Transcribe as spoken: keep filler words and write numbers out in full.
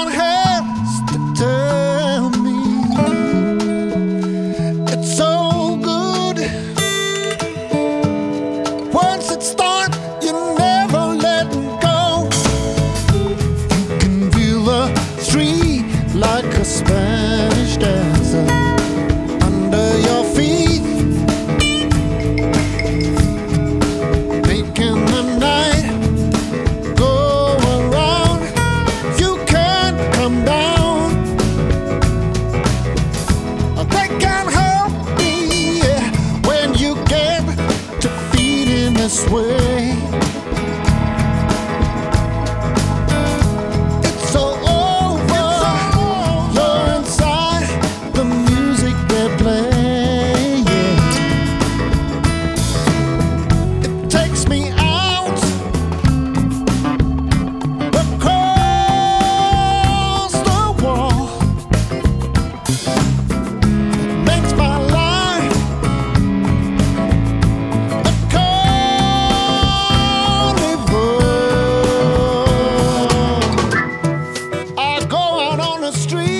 one has to tell me it's so good. Once it starts, you never let go. You can feel the street like a Spanish dancer under your feet, making the night go around. You can't come down. They can't help me, yeah, when you get to feeling this way. It's all over. You're inside the music they play, yeah. It takes me out across the wall. It makes my life a carnival. I go out on the street